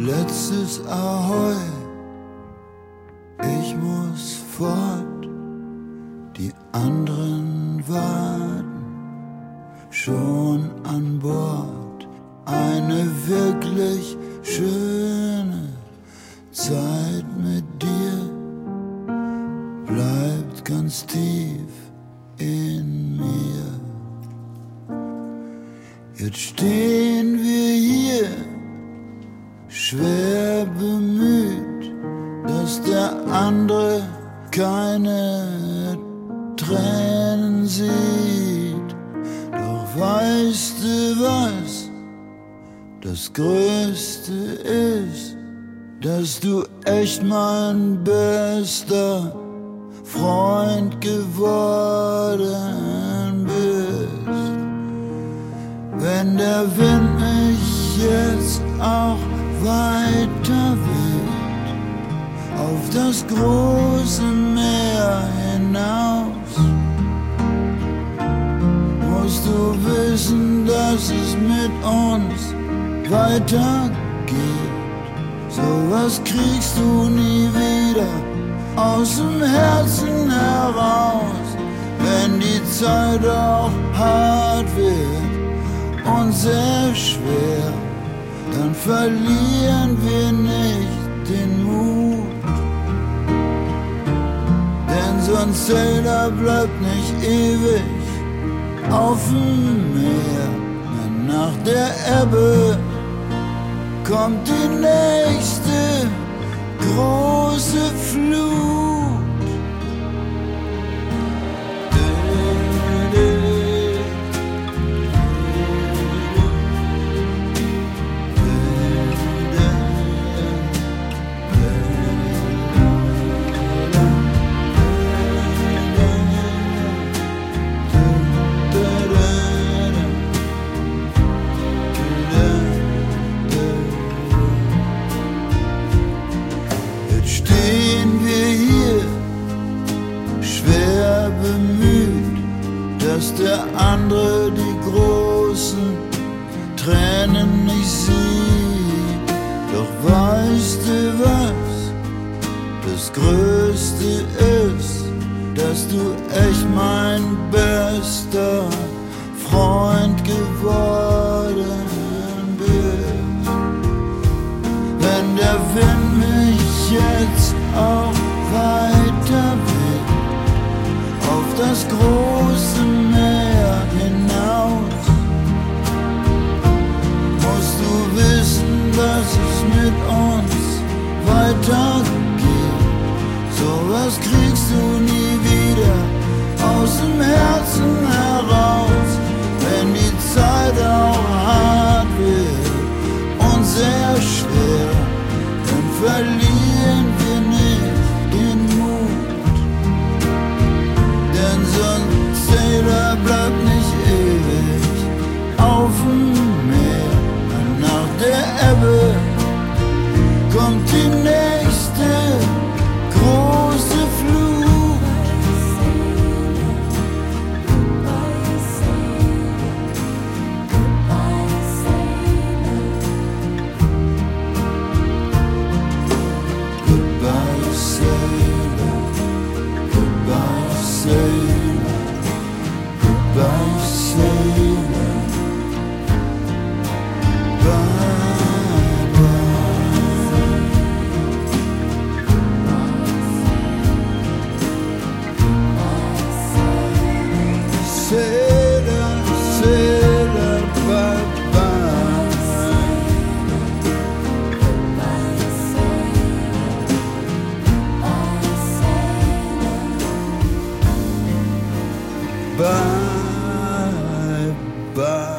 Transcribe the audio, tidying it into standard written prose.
Letztes Ahoi, ich muss fort, die anderen warten schon an Bord. Eine wirklich schöne Zeit mit dir bleibt ganz tief in mir. Jetzt stehen wir hier, schwer bemüht, dass der andere keine Tränen sieht. Doch weißt du was, das Größte ist, dass du echt mein bester Freund geworden bist. Wenn der Wind mich jetzt auch weiter weht, auf das große Meer hinaus, musst du wissen, dass es mit uns weitergeht. Sowas kriegst du nie wieder aus dem Herzen heraus. Wenn die Zeit auch hart wird und sehr schwer, dann verlieren wir nicht den Mut. Denn so ein Sailor bleibt nicht ewig auf dem Meer. Denn nach der Ebbe kommt die nächste große Flut. Dass der andere die großen Tränen nicht sieht. Doch weißt du was, das Größte ist, dass du echt mein bester Freund geworden bist. Wenn der Wind mich jetzt auch weiter weht, auf das große Meer hinaus, musst du wissen, dass es mit uns weitergeht. Sowas kriegst du nie wieder aus dem Herzen heraus. Wenn die Zeit auch hart wird und sehr schwer, dann verlieren wir nicht den Mut. Denn so ein Sailor bleibt nicht ewig auf dem Meer. Und nach der Ebbe kommt die nächste große Flut. Goodbye, sailor. Goodbye, sailor. Goodbye, sailor. Sailor, sailor, bye-bye. Bye-bye.